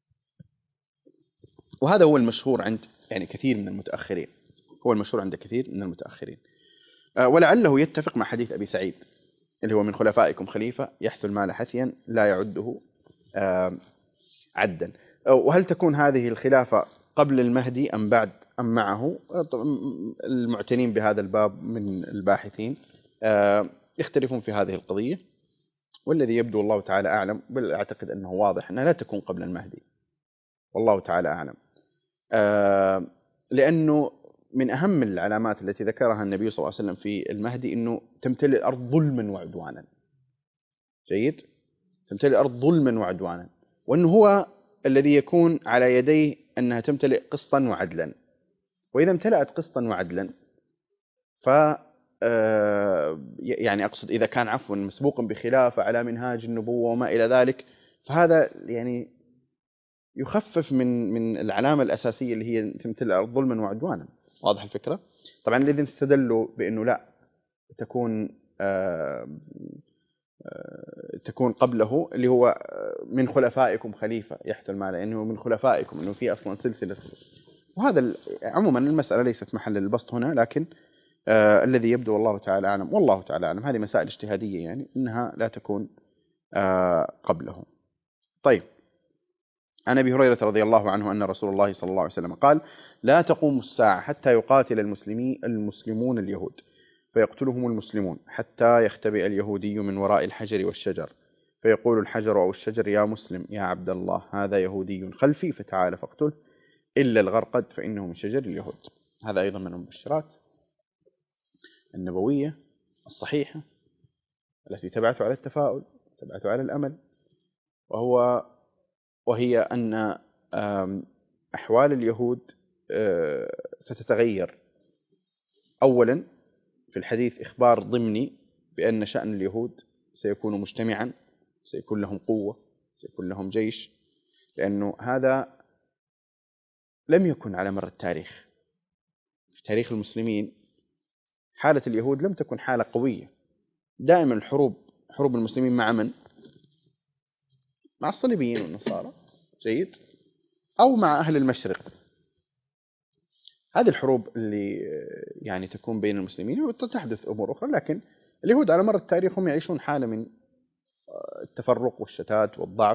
وهذا هو المشهور عند يعني كثير من المتأخرين، هو المشهور عند كثير من المتأخرين. ولعله يتفق مع حديث أبي سعيد اللي هو من خلفائكم خليفة يحث المال حثيا لا يعده عدا. وهل تكون هذه الخلافة قبل المهدي أم بعد أم معه؟ المعتنين بهذا الباب من الباحثين يختلفون في هذه القضية، والذي يبدو الله تعالى أعلم، بل أعتقد أنه واضح أنها لا تكون قبل المهدي، والله تعالى أعلم. لأنه من أهم العلامات التي ذكرها النبي صلى الله عليه وسلم في المهدي أنه تمتلئ الأرض ظلما وعدوانا. جيد؟ تمتلئ الأرض ظلما وعدوانا، وأنه هو الذي يكون على يديه أنها تمتلئ قسطا وعدلا. وإذا امتلأت قسطا وعدلا ف يعني أقصد إذا كان عفوا مسبوقا بخلافة على منهاج النبوة وما إلى ذلك، فهذا يعني يخفف من العلامة الأساسية اللي هي تمتلئ الأرض ظلما وعدوانا. واضح الفكرة؟ طبعا الذين استدلوا بأنه لا تكون قبله اللي هو من خلفائكم خليفة يحث المال، لأنه من خلفائكم، أنه في أصلا سلسلة. وهذا عموما المسألة ليست محل البسط هنا، لكن الذي يبدو والله تعالى أعلم، والله تعالى أعلم، هذه مسائل اجتهادية يعني أنها لا تكون قبله. طيب، عن أبي هريرة رضي الله عنه أن رسول الله صلى الله عليه وسلم قال: لا تقوم الساعة حتى يقاتل المسلمون اليهود فيقتلهم المسلمون، حتى يختبئ اليهودي من وراء الحجر والشجر فيقول الحجر أو الشجر: يا مسلم يا عبد الله، هذا يهودي خلفي فتعال فاقتله، إلا الغرقد فإنه من شجر اليهود. هذا أيضا من المبشرات النبوية الصحيحة التي تبعث على التفاؤل، تبعث على الأمل، وهي أن أحوال اليهود ستتغير. أولا في الحديث إخبار ضمني بأن شأن اليهود سيكون مجتمعا، سيكون لهم قوة، سيكون لهم جيش، لأنه هذا لم يكن على مر التاريخ. في تاريخ المسلمين حالة اليهود لم تكن حالة قوية. دائما حروب المسلمين مع من؟ مع الصليبيين والنصارى، جيد، أو مع أهل المشرق. هذه الحروب اللي يعني تكون بين المسلمين وتحدث أمور أخرى، لكن اليهود على مر التاريخ هم يعيشون حالة من التفرق والشتات والضعف.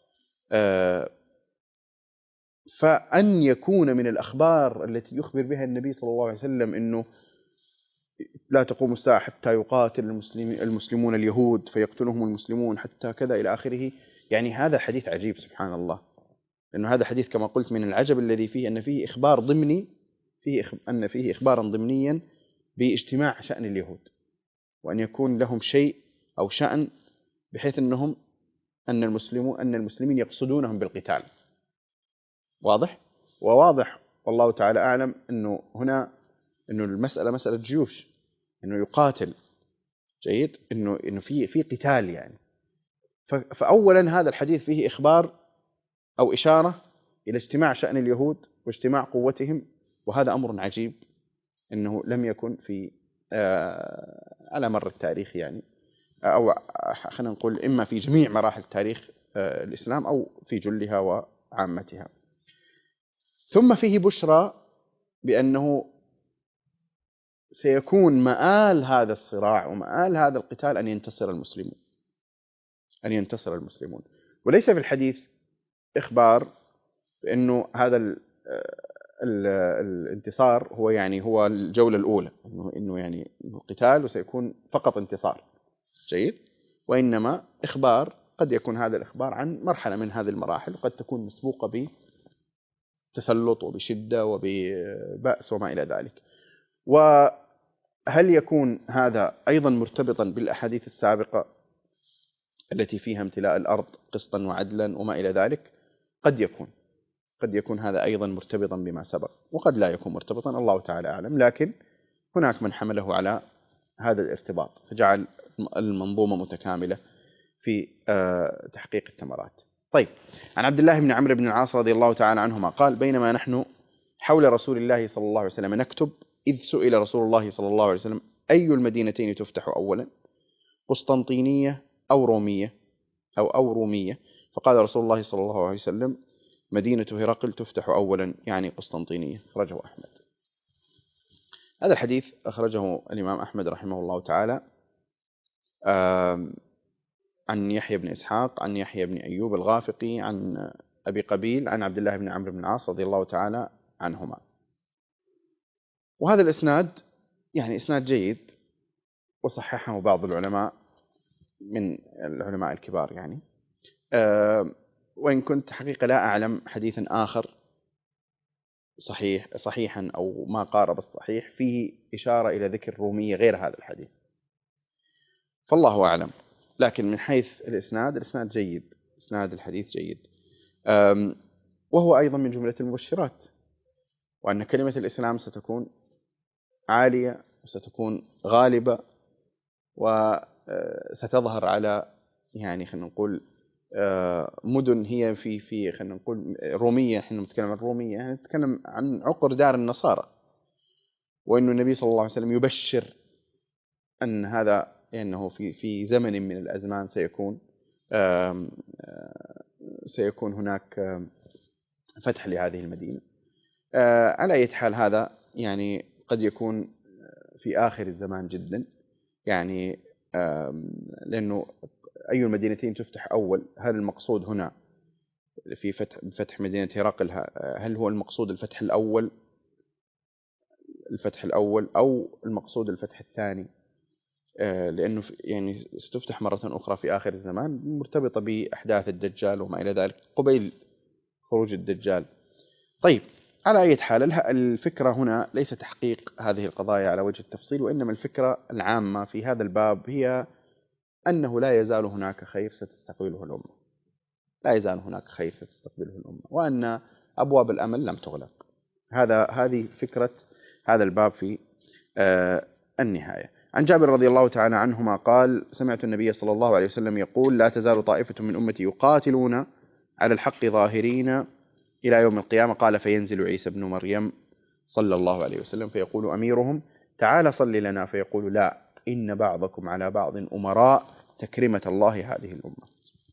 فأن يكون من الأخبار التي يخبر بها النبي صلى الله عليه وسلم أنه لا تقوم الساعة حتى يقاتل المسلمون اليهود فيقتلهم المسلمون حتى كذا إلى آخره، يعني هذا حديث عجيب سبحان الله. لأنه هذا حديث كما قلت من العجب الذي فيه أن فيه إخبار ضمني، أن فيه إخبارا ضمنيا باجتماع شأن اليهود، وأن يكون لهم شيء أو شأن بحيث أن المسلمين يقصدونهم بالقتال. واضح؟ وواضح والله تعالى أعلم أنه هنا أنه المسألة مسألة جيوش، أنه يقاتل، جيد، أنه في قتال يعني. فأولا هذا الحديث فيه إخبار أو إشارة إلى اجتماع شأن اليهود واجتماع قوتهم، وهذا أمر عجيب أنه لم يكن في على مر التاريخ يعني، أو خلينا نقول إما في جميع مراحل تاريخ الإسلام أو في جلها وعامتها. ثم فيه بشرى بأنه سيكون مآل هذا الصراع ومآل هذا القتال أن ينتصر المسلمون. وليس في الحديث إخبار بأنه هذا الانتصار هو الجولة الأولى، إنه يعني القتال وسيكون فقط انتصار، جيد، وإنما إخبار قد يكون هذا الإخبار عن مرحلة من هذه المراحل، وقد تكون مسبوقة بتسلط وبشدة وببأس وما إلى ذلك. وهل يكون هذا أيضا مرتبطا بالأحاديث السابقة التي فيها امتلاء الأرض قسطا وعدلا وما إلى ذلك؟ قد يكون هذا أيضا مرتبطا بما سبق، وقد لا يكون مرتبطا، الله تعالى أعلم. لكن هناك من حمله على هذا الارتباط فجعل المنظومة متكاملة في تحقيق الثمرات. طيب، عن عبد الله بن عمرو بن العاص رضي الله تعالى عنهما قال: بينما نحن حول رسول الله صلى الله عليه وسلم نكتب، إذ سئل رسول الله صلى الله عليه وسلم: أي المدينتين تفتح أولا، قسطنطينية أو رومية أو رومية؟ فقال رسول الله صلى الله عليه وسلم: مدينة هرقل تفتح أولا، يعني قسطنطينية. أخرجه أحمد. هذا الحديث أخرجه الإمام أحمد رحمه الله تعالى عن يحيى بن إسحاق عن يحيى بن أيوب الغافقي عن أبي قبيل عن عبد الله بن عمرو بن العاص رضي الله تعالى عنهما. وهذا الإسناد يعني إسناد جيد، وصححه بعض العلماء من العلماء الكبار يعني، وإن كنت حقيقة لا أعلم حديثا آخر صحيحا أو ما قارب الصحيح فيه إشارة إلى ذكر رومية غير هذا الحديث، فالله أعلم. لكن من حيث الإسناد جيد، إسناد الحديث جيد، وهو أيضا من جملة المبشرات، وأن كلمة الإسلام ستكون عالية وستكون غالبة وستظهر على يعني خلينا نقول مدن هي في خلينا نقول رومية. احنا نتكلم عن رومية، يعني نتكلم عن عقر دار النصارى، وأن النبي صلى الله عليه وسلم يبشر أن هذا أنه في زمن من الأزمان سيكون هناك فتح لهذه المدينة. على أي حال هذا يعني قد يكون في آخر الزمان جدا، يعني لأنه أي المدينتين تفتح أول، هل المقصود هنا في فتح مدينة هرقل هل هو المقصود الفتح الأول أو المقصود الفتح الثاني؟ لأنه يعني ستفتح مرة أخرى في آخر الزمان، مرتبطة بأحداث الدجال وما إلى ذلك قبيل خروج الدجال. طيب، على أي حال الفكرة هنا ليس تحقيق هذه القضايا على وجه التفصيل، وإنما الفكرة العامة في هذا الباب هي أنه لا يزال هناك خير ستستقبله الأمة، لا يزال هناك خير ستستقبله الأمة، وأن أبواب الأمل لم تغلق. هذه فكرة هذا الباب في النهاية. عن جابر رضي الله تعالى عنهما قال: سمعت النبي صلى الله عليه وسلم يقول: لا تزال طائفة من أمتي يقاتلون على الحق ظاهرين إلى يوم القيامة. قال: فينزل عيسى بن مريم صلى الله عليه وسلم فيقول أميرهم: تعال صل لنا، فيقول: لا، إن بعضكم على بعض أمراء، تكرمة الله هذه الأمة.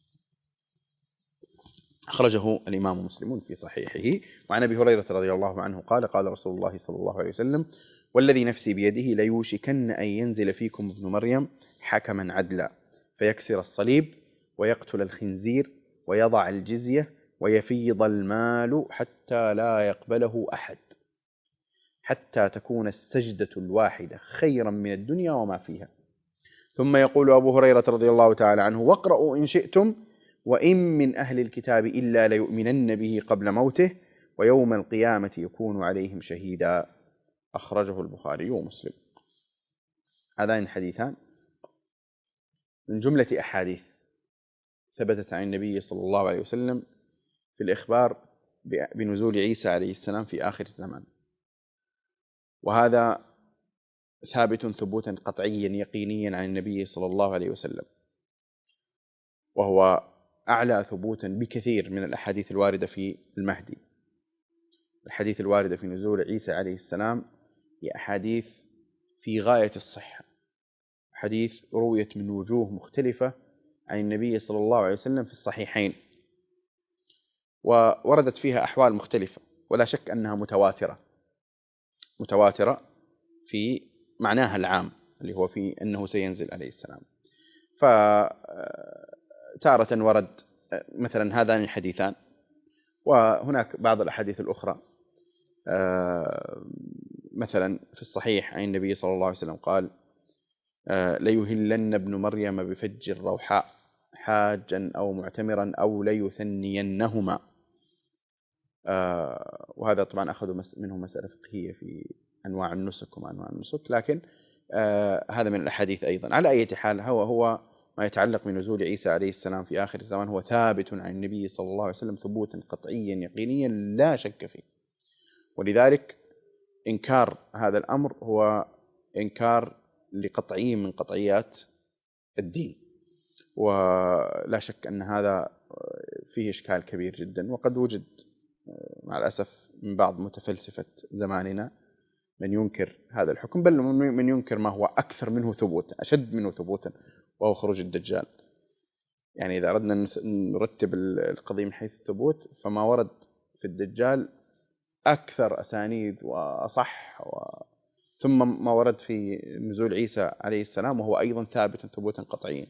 أخرجه الإمام مسلم في صحيحه. وعن أبي هريرة رضي الله عنه قال: قال رسول الله صلى الله عليه وسلم: والذي نفسي بيده ليوشكن أن ينزل فيكم ابن مريم حكما عدلا، فيكسر الصليب ويقتل الخنزير ويضع الجزية ويفيض المال حتى لا يقبله أحد، حتى تكون السجدة الواحدة خيرا من الدنيا وما فيها. ثم يقول أبو هريرة رضي الله تعالى عنه: واقرأوا إن شئتم: وإن من أهل الكتاب إلا ليؤمنن به قبل موته، ويوم القيامة يكون عليهم شهيدا. أخرجه البخاري ومسلم. هذان الحديثان من جملة أحاديث ثبتت عن النبي صلى الله عليه وسلم في الإخبار بنزول عيسى عليه السلام في آخر الزمان، وهذا ثابت ثبوتا قطعيا يقينيا عن النبي صلى الله عليه وسلم، وهو أعلى ثبوتا بكثير من الأحاديث الواردة في المهدي. الحديث الواردة في نزول عيسى عليه السلام هي أحاديث في غاية الصحة، حديث رويت من وجوه مختلفة عن النبي صلى الله عليه وسلم في الصحيحين، ووردت فيها أحوال مختلفة، ولا شك أنها متواترة في معناها العام اللي هو في أنه سينزل عليه السلام. فتارة ورد مثلا هذان الحديثان، وهناك بعض الأحاديث الأخرى مثلا في الصحيح عن النبي صلى الله عليه وسلم قال: ليهلن ابن مريم بفج الروحاء حاجا أو معتمرا أو ليثنينهما. وهذا طبعا أخذوا منه مسألة فقهية في أنواع النسك وما أنواع النسك، لكن هذا من الأحاديث أيضا. على أي حال هو ما يتعلق بنزول عيسى عليه السلام في آخر الزمان هو ثابت عن النبي صلى الله عليه وسلم ثبوتا قطعيا يقينيا لا شك فيه، ولذلك إنكار هذا الأمر هو إنكار لقطعي من قطعيات الدين، ولا شك أن هذا فيه إشكال كبير جدا. وقد وجد مع الأسف من بعض متفلسفة زماننا من ينكر هذا الحكم، بل من ينكر ما هو أكثر منه ثبوتا، أشد منه ثبوتا، وهو خروج الدجال. يعني إذا أردنا نرتب القضية من حيث الثبوت، فما ورد في الدجال أكثر أسانيد وأصح، ثم ما ورد في نزول عيسى عليه السلام وهو أيضا ثابت ثبوتا قطعيا.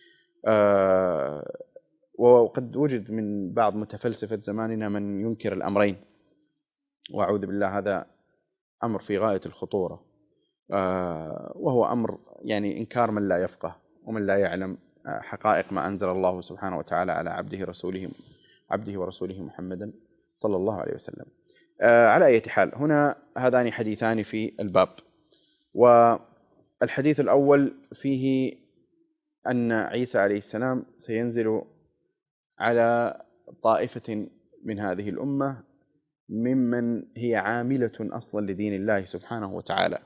وقد وجد من بعض متفلسفة زماننا من ينكر الأمرين، وأعوذ بالله هذا أمر في غاية الخطورة، وهو أمر يعني إنكار من لا يفقه ومن لا يعلم حقائق ما أنزل الله سبحانه وتعالى على عبده ورسوله محمدا صلى الله عليه وسلم. على أي حال هنا هذان حديثان في الباب، والحديث الأول فيه أن عيسى عليه السلام سينزل على طائفة من هذه الأمة ممن هي عاملة أصلا لدين الله سبحانه وتعالى،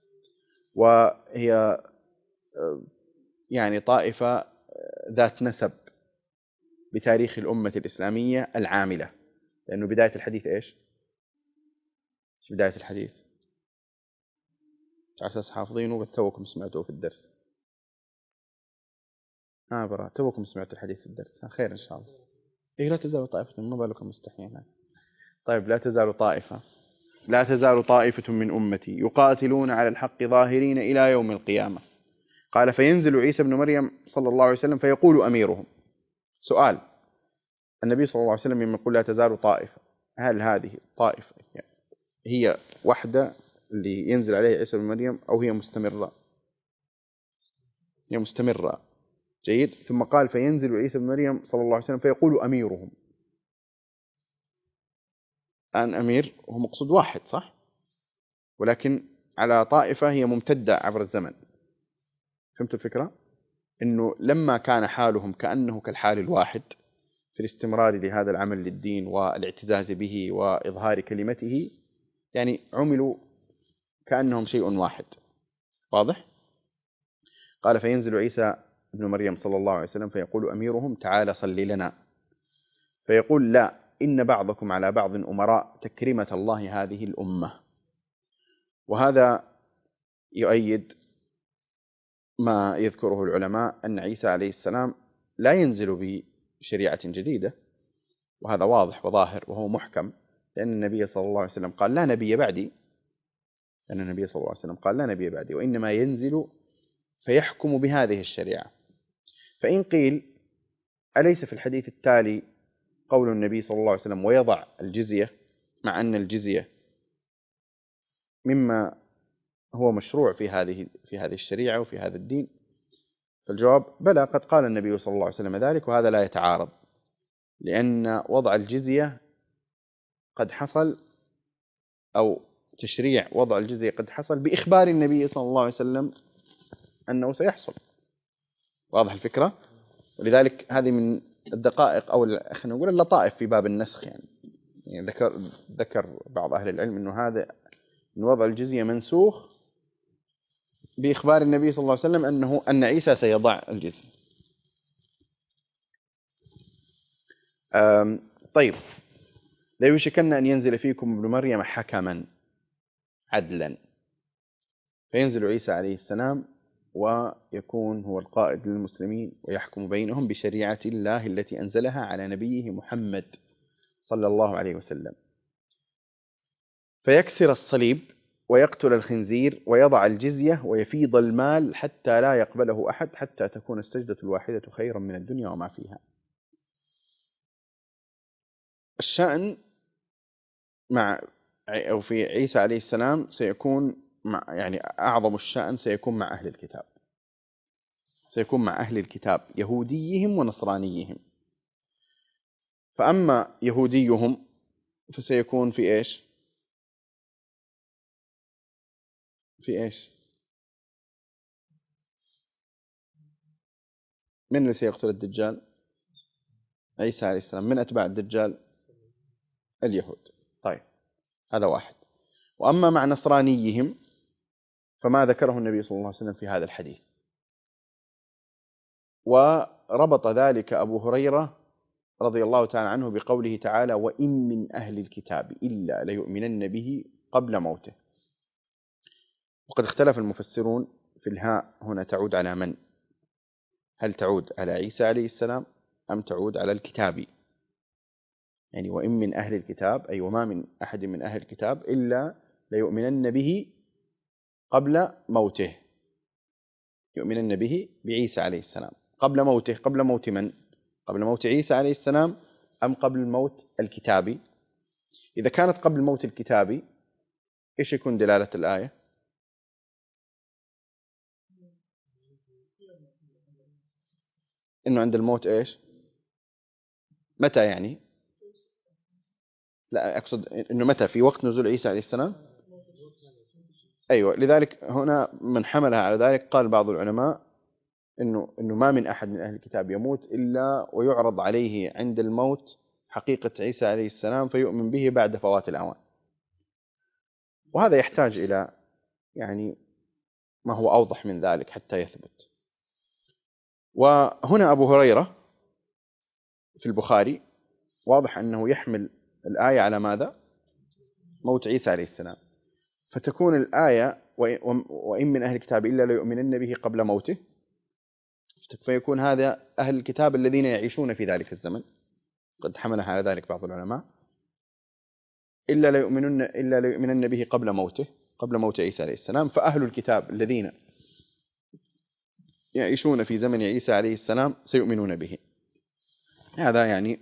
وهي يعني طائفة ذات نسب بتاريخ الأمة الإسلامية العاملة. لأنه بداية الحديث إيش بداية الحديث؟ على أساس حافظين وتوكم سمعتوه في الدرس. برا توكم سمعتوا الحديث في الدرس، خير إن شاء الله. إيه لا تزال طائفة، ما بالكم مستحيين. طيب لا تزال طائفة من أمتي يقاتلون على الحق ظاهرين إلى يوم القيامة. قال فينزل عيسى بن مريم صلى الله عليه وسلم فيقول أميرهم. سؤال: النبي صلى الله عليه وسلم يقول لا تزال طائفة، هل هذه الطائفة هي وحدة اللي ينزل عليها عيسى بن مريم أو هي مستمرة؟ هي مستمرة. جيد. ثم قال فينزل عيسى بن مريم صلى الله عليه وسلم فيقول أميرهم. الآن أمير هو مقصود واحد صح، ولكن على طائفة هي ممتدة عبر الزمن. فهمت الفكرة؟ إنه لما كان حالهم كأنه كالحال الواحد في الاستمرار لهذا العمل للدين والاعتزاز به وإظهار كلمته، يعني عملوا كأنهم شيء واحد. واضح؟ قال فينزل عيسى ابن مريم صلى الله عليه وسلم فيقول أميرهم تعال صل لنا، فيقول لا، إن بعضكم على بعض أمراء تكريمة الله هذه الأمة. وهذا يؤيد ما يذكره العلماء أن عيسى عليه السلام لا ينزل بشريعة جديدة، وهذا واضح وظاهر وهو محكم، لأن النبي صلى الله عليه وسلم قال لا نبي بعدي، وإنما ينزل فيحكم بهذه الشريعة. فإن قيل أليس في الحديث التالي قول النبي صلى الله عليه وسلم ويضع الجزية، مع أن الجزية مما هو مشروع في هذه الشريعة وفي هذا الدين؟ فالجواب بلى، قد قال النبي صلى الله عليه وسلم ذلك، وهذا لا يتعارض، لأن وضع الجزية قد حصل، أو تشريع وضع الجزية قد حصل بإخبار النبي صلى الله عليه وسلم أنه سيحصل. واضح الفكرة؟ ولذلك هذه من الدقائق أو خلينا نقول اللطائف في باب النسخ. يعني ذكر بعض أهل العلم أنه هذا من وضع الجزية منسوخ بإخبار النبي صلى الله عليه وسلم أن عيسى سيضع الجزية. طيب، لا يوشكن أن ينزل فيكم ابن مريم حكما عدلا. فينزل عيسى عليه السلام ويكون هو القائد للمسلمين ويحكم بينهم بشريعة الله التي أنزلها على نبيه محمد صلى الله عليه وسلم، فيكسر الصليب ويقتل الخنزير ويضع الجزية ويفيض المال حتى لا يقبله أحد، حتى تكون السجدة الواحدة خيرا من الدنيا وما فيها. الشأن أو في عيسى عليه السلام سيكون يعني أعظم الشأن سيكون مع أهل الكتاب، سيكون مع أهل الكتاب يهوديهم ونصرانيهم. فأما يهوديهم فسيكون في إيش؟ في إيش؟ من اللي سيقتل الدجال؟ عيسى عليه السلام. من أتباع الدجال؟ اليهود. طيب، هذا واحد. وأما مع نصرانيهم فما ذكره النبي صلى الله عليه وسلم في هذا الحديث، وربط ذلك أبو هريرة رضي الله تعالى عنه بقوله تعالى: وإن من أهل الكتاب إلا ليؤمنن به قبل موته. وقد اختلف المفسرون في الهاء هنا تعود على من؟ هل تعود على عيسى عليه السلام أم تعود على الكتاب؟ يعني وإن من أهل الكتاب أي وما من أحد من أهل الكتاب إلا ليؤمنن به قبل موته، يؤمنن به بعيسى عليه السلام قبل موته. قبل موت من؟ قبل موت عيسى عليه السلام أم قبل الموت الكتابي؟ إذا كانت قبل الموت الكتابي إيش يكون دلالة الآية؟ إنه عند الموت إيش؟ متى يعني؟ لا، أقصد إنه متى؟ في وقت نزول عيسى عليه السلام؟ أيوة، لذلك هنا من حملها على ذلك قال بعض العلماء إنه ما من أحد من أهل الكتاب يموت إلا ويعرض عليه عند الموت حقيقة عيسى عليه السلام فيؤمن به بعد فوات الأوان. وهذا يحتاج إلى يعني ما هو أوضح من ذلك حتى يثبت. وهنا أبو هريرة في البخاري واضح أنه يحمل الآية على ماذا؟ موت عيسى عليه السلام. فتكون الآية وإن من أهل الكتاب إلا ليؤمنن به قبل موته، فيكون هذا أهل الكتاب الذين يعيشون في ذلك الزمن. قد حملها على ذلك بعض العلماء، إلا ليؤمنن به قبل موته، قبل موت عيسى عليه السلام. فأهل الكتاب الذين يعيشون في زمن عيسى عليه السلام سيؤمنون به. هذا يعني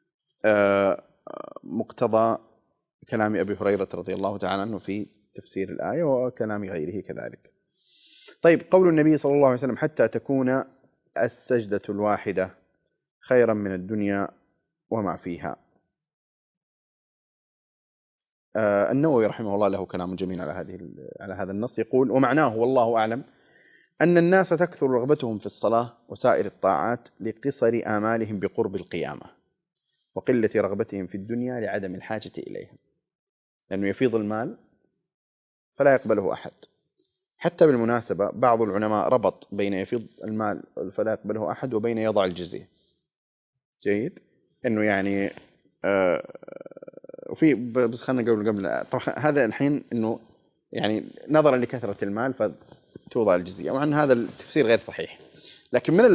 مقتضى كلام أبي هريرة رضي الله تعالى عنه في تفسير الآية وكلام غيره كذلك. طيب، قول النبي صلى الله عليه وسلم: حتى تكون السجدة الواحدة خيرا من الدنيا وما فيها. النووي رحمه الله له كلام جميل على هذا النص. يقول: ومعناه والله أعلم أن الناس تكثر رغبتهم في الصلاة وسائر الطاعات لقصر آمالهم بقرب القيامة، وقلة رغبتهم في الدنيا لعدم الحاجة إليها، لأنه يفيض المال فلا يقبله أحد. حتى بالمناسبة بعض العلماء ربط بين يفيض المال فلا يقبله أحد وبين يضع الجزية. جيد، إنه يعني وفي بس خلنا قبل طبعا هذا الحين إنه يعني نظرا لكثرة المال فتوضع الجزية، وعن هذا التفسير غير صحيح. لكن من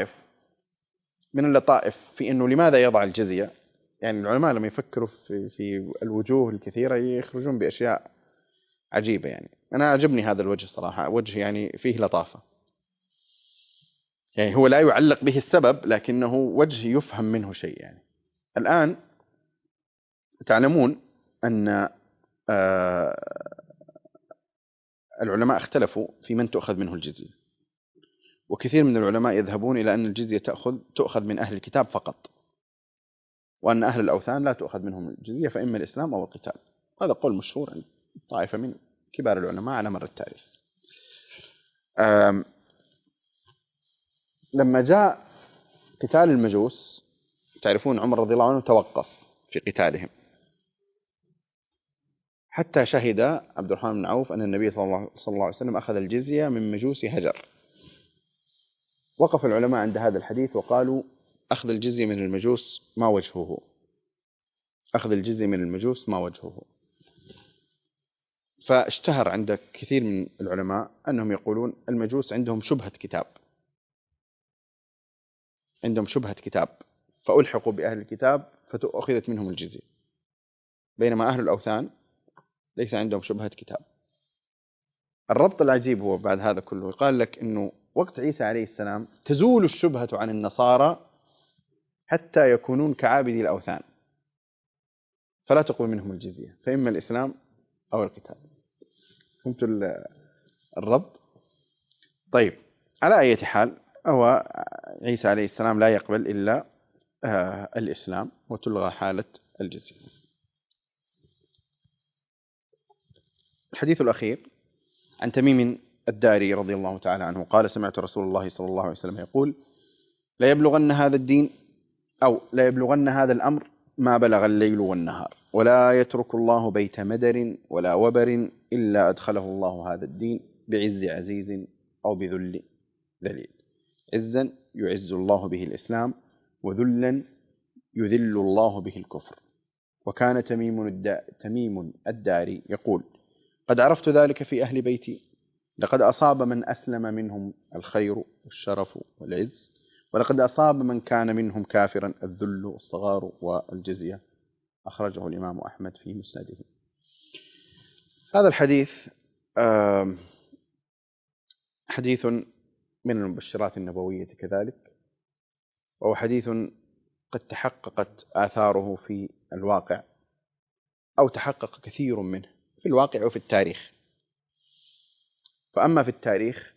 اللطائف في إنه لماذا يضع الجزية، يعني العلماء لما يفكروا في الوجوه الكثيرة يخرجون بأشياء عجيبة. يعني أنا عجبني هذا الوجه صراحة، وجه يعني فيه لطافة. يعني هو لا يعلق به السبب لكنه وجه يفهم منه شيء. يعني الآن تعلمون أن العلماء اختلفوا في من تؤخذ منه الجزية، وكثير من العلماء يذهبون إلى أن الجزية تؤخذ من أهل الكتاب فقط، وأن أهل الأوثان لا تؤخذ منهم الجزية، فإما الإسلام أو القتال. هذا قول مشهور عند طائفة من كبار العلماء على مر التاريخ. لما جاء قتال المجوس، تعرفون عمر رضي الله عنه توقف في قتالهم حتى شهد عبد الرحمن بن عوف أن النبي صلى الله عليه وسلم أخذ الجزية من مجوس هجر. وقف العلماء عند هذا الحديث وقالوا: أخذ الجزية من المجوس ما وجهه؟ أخذ الجزية من المجوس ما وجهه؟ فاشتهر عند كثير من العلماء أنهم يقولون المجوس عندهم شبهة كتاب، فألحقوا بأهل الكتاب فأخذت منهم الجزية، بينما أهل الأوثان ليس عندهم شبهة كتاب. الربط العجيب هو بعد هذا كله يقال لك أنه وقت عيسى عليه السلام تزول الشبهة عن النصارى حتى يكونون كعابدي الأوثان، فلا تقبل منهم الجزية، فإما الإسلام أو القتال. فهمت الربط؟ طيب، على أي حال هو عيسى عليه السلام لا يقبل إلا الإسلام، وتلغى حالة الجزية. الحديث الأخير عن تميم الداري رضي الله تعالى عنه قال: سمعت رسول الله صلى الله عليه وسلم يقول: لا يبلغن هذا الدين أو لا يبلغن هذا الأمر ما بلغ الليل والنهار، ولا يترك الله بيت مدر ولا وبر إلا أدخله الله هذا الدين بعز عزيز أو بذل ذليل. عزا يعز الله به الإسلام، وذلا يذل الله به الكفر. وكان تميم الداري يقول: قد عرفت ذلك في أهل بيتي، لقد أصاب من أسلم منهم الخير والشرف والعز، ولقد أصاب من كان منهم كافرا الذل والصغار والجزية. أخرجه الإمام أحمد في مسنده. هذا الحديث حديث من المبشرات النبوية كذلك، وهو حديث قد تحققت آثاره في الواقع، أو تحقق كثير منه في الواقع وفي التاريخ. فأما في التاريخ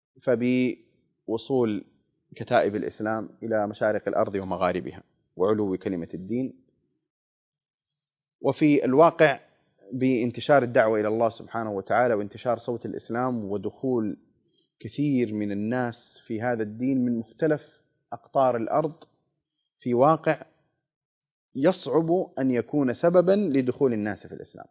فبوصول كتائب الإسلام إلى مشارق الأرض ومغاربها وعلو كلمة الدين، وفي الواقع بانتشار الدعوة إلى الله سبحانه وتعالى وانتشار صوت الإسلام ودخول كثير من الناس في هذا الدين من مختلف أقطار الأرض في واقع يصعب أن يكون سببا لدخول الناس في الإسلام.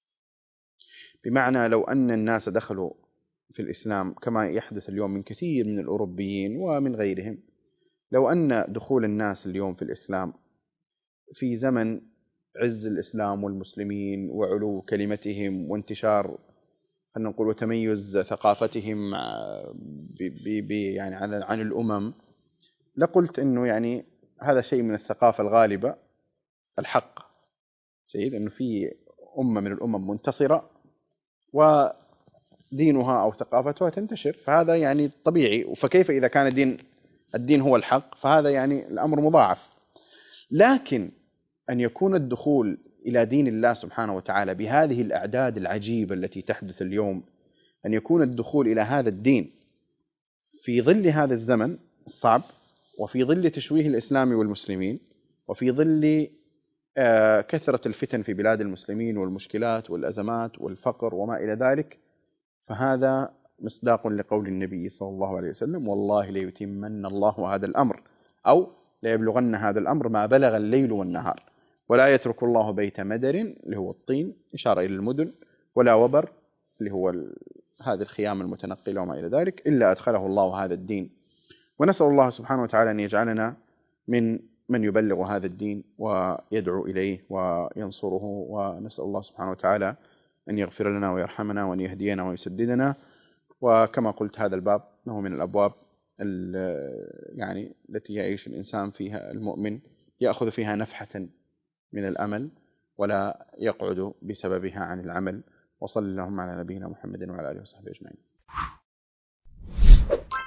بمعنى لو أن الناس دخلوا في الإسلام كما يحدث اليوم من كثير من الأوروبيين ومن غيرهم، لو أن دخول الناس اليوم في الإسلام في زمن عز الإسلام والمسلمين وعلو كلمتهم وانتشار، خلينا نقول، وتميز ثقافتهم يعني عن الأمم، لقلت إنه يعني هذا شيء من الثقافة الغالبة الحق، سيد إنه في أمة من الأمم منتصرة ودينها أو ثقافتها تنتشر، فهذا يعني طبيعي. فكيف إذا كان الدين هو الحق؟ فهذا يعني الأمر مضاعف. لكن أن يكون الدخول إلى دين الله سبحانه وتعالى بهذه الأعداد العجيبة التي تحدث اليوم، أن يكون الدخول إلى هذا الدين في ظل هذا الزمن الصعب، وفي ظل تشويه الإسلام والمسلمين، وفي ظل كثرة الفتن في بلاد المسلمين والمشكلات والأزمات والفقر وما إلى ذلك، فهذا مصداق لقول النبي صلى الله عليه وسلم: والله ليتمن الله هذا الأمر، أو ليبلغن هذا الأمر ما بلغ الليل والنهار، ولا يترك الله بيت مدر اللي هو الطين إشارة إلى المدن، ولا وبر اللي هو هذه الخيام المتنقلة وما إلى ذلك، إلا أدخله الله هذا الدين. ونسأل الله سبحانه وتعالى أن يجعلنا من يبلغ هذا الدين ويدعو إليه وينصره، ونسأل الله سبحانه وتعالى أن يغفر لنا ويرحمنا وأن يهدينا ويسددنا. وكما قلت هذا الباب هو من الأبواب يعني التي يعيش الإنسان فيها المؤمن يأخذ فيها نفحة من الأمل ولا يقعد بسببها عن العمل. وصلى اللهم على نبينا محمد وعلى آله وصحبه أجمعين.